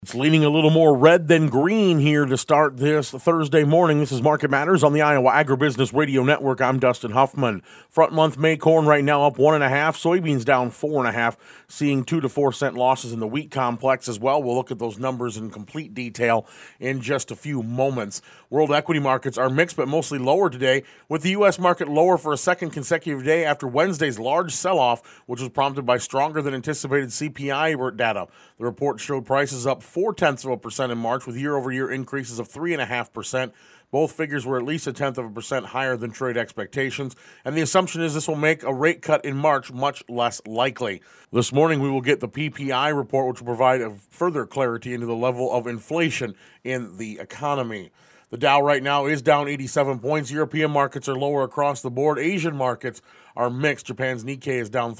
It's leaning a little more red than green here to start this Thursday morning. This is Market Matters on the Iowa Agribusiness Radio Network. I'm Dustin Huffman. Front month May corn right now up 1.5, soybeans down 4.5, seeing 2 to 4 cent losses in the wheat complex as well. We'll look at those numbers in complete detail in just a few moments. World equity markets are mixed but mostly lower today, with the U.S. market lower for a second consecutive day after Wednesday's large sell-off, which was prompted by stronger than anticipated CPI data. The report showed prices up 0.4% in March, with year-over-year increases of 3.5%. Both figures were at least 0.1% higher than trade expectations, and the assumption is this will make a rate cut in March much less likely. This morning we will get the PPI report, which will provide further clarity into the level of inflation in the economy. The Dow right now is down 87 points. European markets are lower across the board. Asian markets are mixed. Japan's Nikkei is down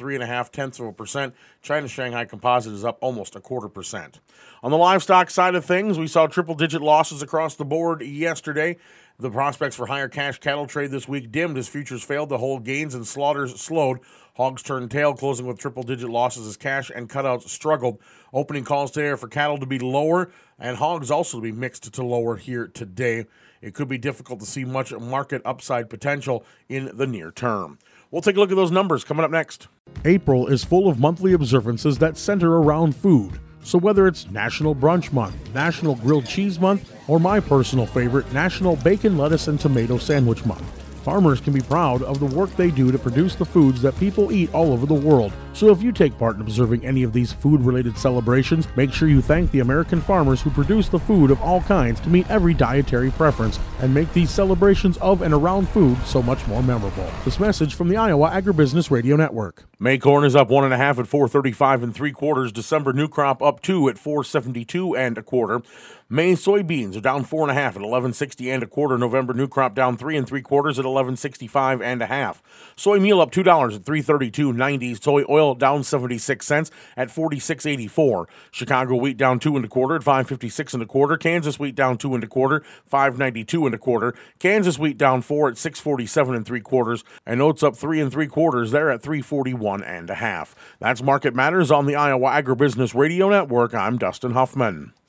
3.5%. China's Shanghai Composite is up almost 0.25%. On the livestock side of things, we saw triple-digit losses across the board yesterday. The prospects for higher cash cattle trade this week dimmed as futures failed to hold gains and slaughters slowed. Hogs turned tail, closing with triple-digit losses as cash and cutouts struggled. Opening calls today are for cattle to be lower and hogs also to be mixed to lower here today. It could be difficult to see much market upside potential in the near term. We'll take a look at those numbers coming up next. April is full of monthly observances that center around food. So whether it's National Brunch Month, National Grilled Cheese Month, or my personal favorite, National Bacon, Lettuce, and Tomato Sandwich Month, farmers can be proud of the work they do to produce the foods that people eat all over the world. So if you take part in observing any of these food-related celebrations, make sure you thank the American farmers who produce the food of all kinds to meet every dietary preference and make these celebrations of and around food so much more memorable. This message from the Iowa Agribusiness Radio Network. May corn is up 1.5 at 4.35 3/4. December new crop up 2 at 4.72 1/4. May soybeans are down 4.5 at 11.60 1/4. November new crop down 3 3/4 at 11.65 1/2. Soy meal up $2 at 3.32.90. Soy oil down 76 cents at 46.84. Chicago wheat down 2 1/4 at 5.56 1/4. Kansas wheat down 2 1/4, 5.92 1/4. Kansas wheat down 4 at 6.47 3/4. And oats up 3 3/4 there at 3.41 1/2. That's Market Matters on the Iowa Agribusiness Radio Network. I'm Dustin Huffman.